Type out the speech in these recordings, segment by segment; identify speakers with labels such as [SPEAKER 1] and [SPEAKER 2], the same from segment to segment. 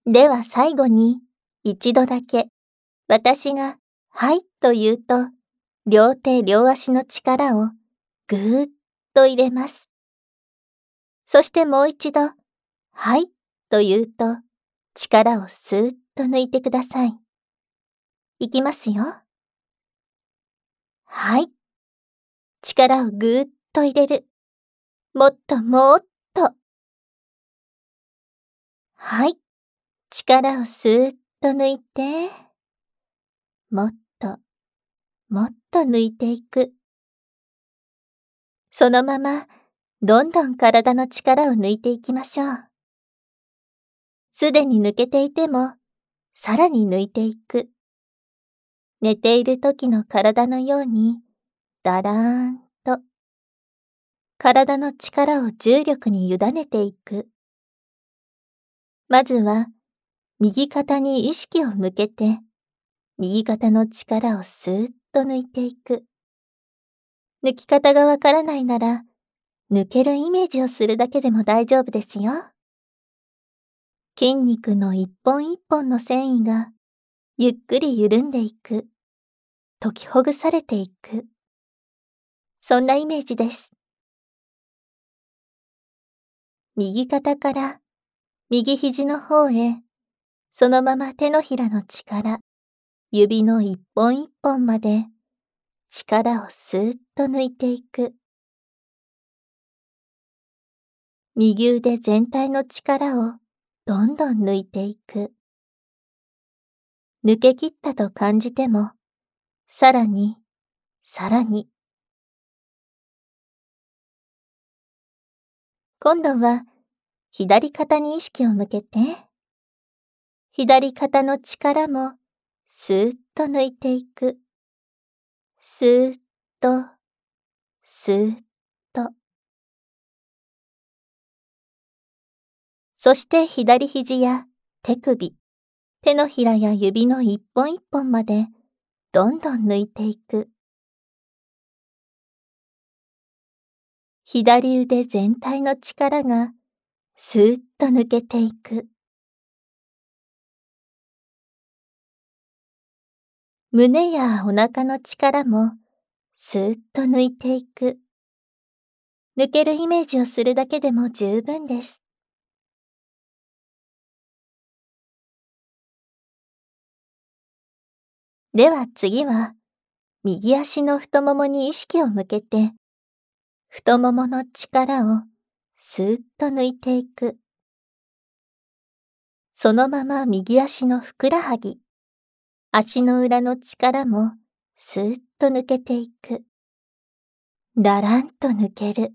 [SPEAKER 1] では最後に、一度だけ、私が、はいと言うと、両手両足の力をぐーっと入れます。そしてもう一度、はいと言うと、力をスーッと抜いてください。いきますよ。はい。力をぐーっと入れる。もっともっと。はい。力をスーッと抜いて、もっと、もっと抜いていく。そのまま、どんどん体の力を抜いていきましょう。すでに抜けていても、さらに抜いていく。寝ている時の体のように、だらーんと、体の力を重力に委ねていく。まずは、右肩に意識を向けて、右肩の力をスーッと抜いていく。抜き方がわからないなら、抜けるイメージをするだけでも大丈夫ですよ。筋肉の一本一本の繊維が、ゆっくり緩んでいく。解きほぐされていく。そんなイメージです。右肩から右肘の方へ、そのまま手のひらの力、指の一本一本まで力をスーッと抜いていく。右腕全体の力をどんどん抜いていく。抜け切ったと感じても、さらに、さらに。今度は左肩に意識を向けて、左肩の力もスーッと抜いていく。スーッと、スーッと。そして左肘や手首、手のひらや指の一本一本までどんどん抜いていく。左腕全体の力がスーッと抜けていく。胸やお腹の力もスーッと抜いていく。抜けるイメージをするだけでも十分です。では次は、右足の太ももに意識を向けて、太ももの力をスーッと抜いていく。そのまま右足のふくらはぎ、足の裏の力もスーッと抜けていく。だらんと抜ける。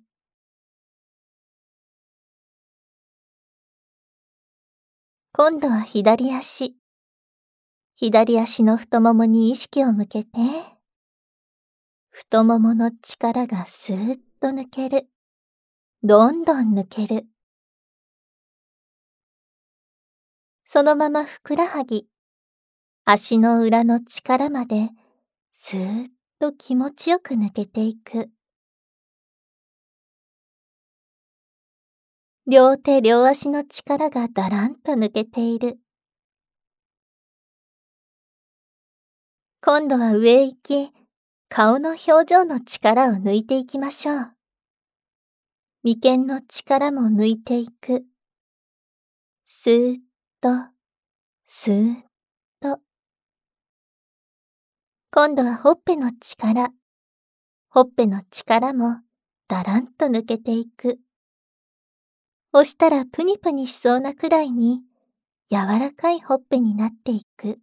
[SPEAKER 1] 今度は左足。左足の太ももに意識を向けて、太ももの力がスーッと抜ける。どんどん抜ける。そのままふくらはぎ、足の裏の力まで、スーッと気持ちよく抜けていく。両手両足の力がだらんと抜けている。今度は上行き、顔の表情の力を抜いていきましょう。眉間の力も抜いていく。スーッと、スーッと。今度はほっぺの力。ほっぺの力もだらんと抜けていく。押したらプニプニしそうなくらいに柔らかいほっぺになっていく。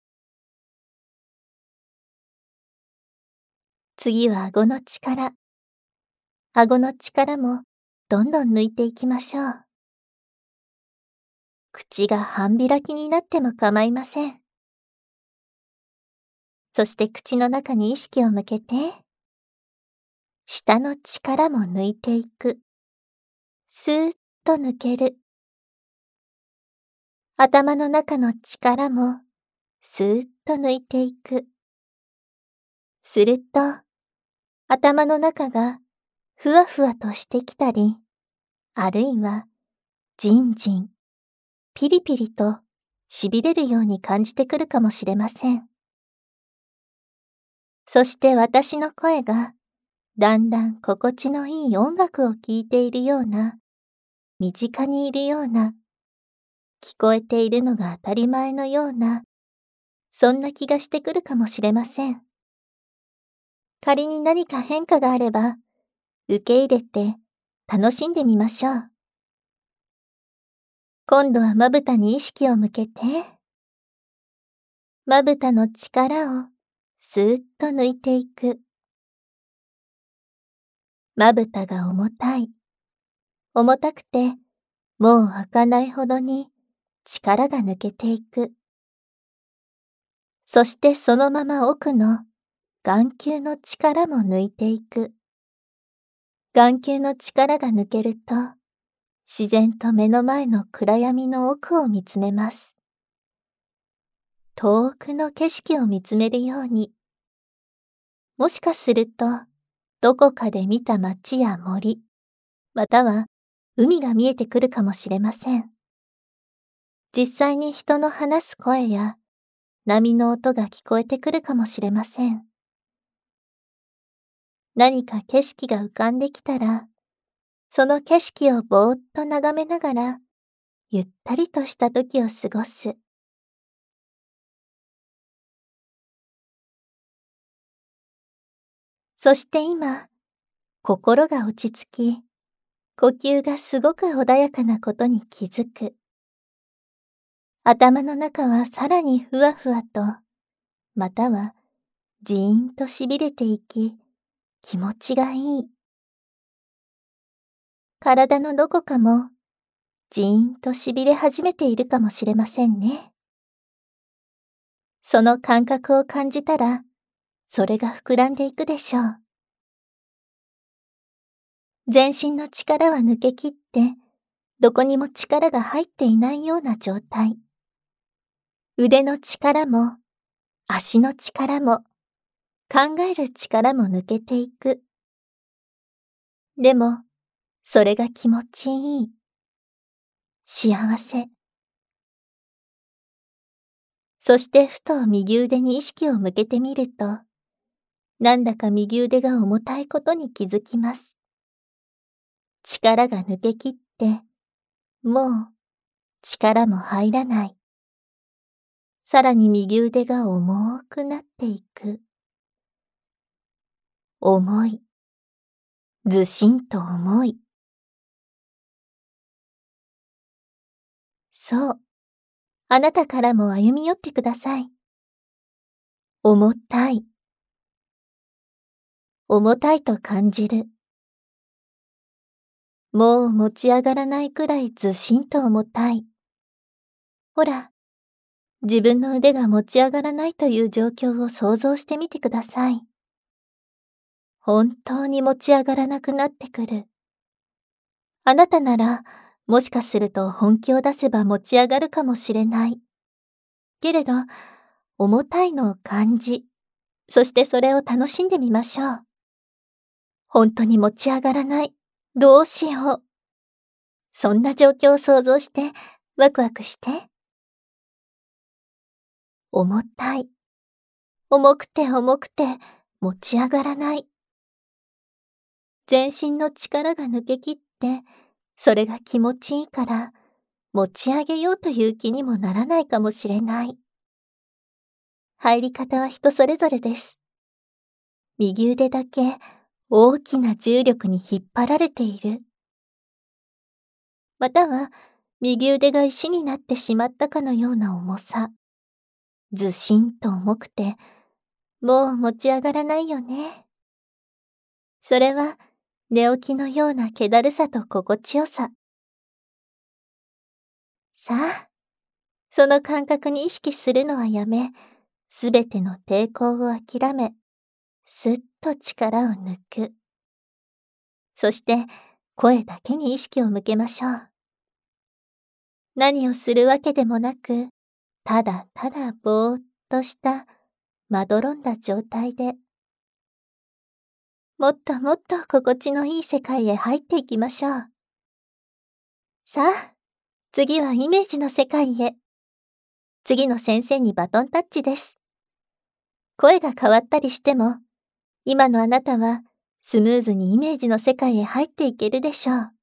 [SPEAKER 1] 次は顎の力。顎の力もどんどん抜いていきましょう。口が半開きになっても構いません。そして口の中に意識を向けて、舌の力も抜いていく。スーッと抜ける。頭の中の力もスーッと抜いていく。すると、頭の中がふわふわとしてきたり、あるいはじんじん、ピリピリと痺れるように感じてくるかもしれません。そして私の声が、だんだん心地のいい音楽を聴いているような、身近にいるような、聞こえているのが当たり前のような、そんな気がしてくるかもしれません。仮に何か変化があれば、受け入れて楽しんでみましょう。今度はまぶたに意識を向けて、まぶたの力をスーッと抜いていく。まぶたが重たい。重たくて、もう開かないほどに力が抜けていく。そしてそのまま奥の眼球の力も抜いていく。眼球の力が抜けると、自然と目の前の暗闇の奥を見つめます。遠くの景色を見つめるように。もしかすると、どこかで見た街や森、または海が見えてくるかもしれません。実際に人の話す声や波の音が聞こえてくるかもしれません。何か景色が浮かんできたら、その景色をぼーっと眺めながら、ゆったりとした時を過ごす。そして今、心が落ち着き、呼吸がすごく穏やかなことに気づく。頭の中はさらにふわふわと、またはじーんとしびれていき、気持ちがいい。体のどこかもじーんとしびれ始めているかもしれませんね。その感覚を感じたら、それが膨らんでいくでしょう。全身の力は抜けきって、どこにも力が入っていないような状態。腕の力も、足の力も、考える力も抜けていく。でも、それが気持ちいい。幸せ。そしてふと右腕に意識を向けてみると、なんだか右腕が重たいことに気づきます。力が抜けきって、もう力も入らない。さらに右腕が重くなっていく。重い。ずしんと重い。そう。あなたからも歩み寄ってください。重たい。重たいと感じる。もう持ち上がらないくらいずしんと重たい。ほら、自分の腕が持ち上がらないという状況を想像してみてください。本当に持ち上がらなくなってくる。あなたなら、もしかすると本気を出せば持ち上がるかもしれない。けれど、重たいのを感じ、そしてそれを楽しんでみましょう。本当に持ち上がらない。どうしよう。そんな状況を想像して、ワクワクして。重たい。重くて重くて、持ち上がらない。全身の力が抜けきって、それが気持ちいいから、持ち上げようという気にもならないかもしれない。入り方は人それぞれです。右腕だけ大きな重力に引っ張られている。または、右腕が石になってしまったかのような重さ。ずしんと重くて、もう持ち上がらないよね。それは、寝起きのような気だるさと心地よさ。さあ、その感覚に意識するのはやめ、すべての抵抗を諦め、すっと力を抜く。そして、声だけに意識を向けましょう。何をするわけでもなく、ただただぼーっとしたまどろんだ状態で、もっともっと心地のいい世界へ入っていきましょう。さあ、次はイメージの世界へ。 次の先生にバトンタッチです。声が変わったりしても、今のあなたはスムーズにイメージの世界へ入っていけるでしょう。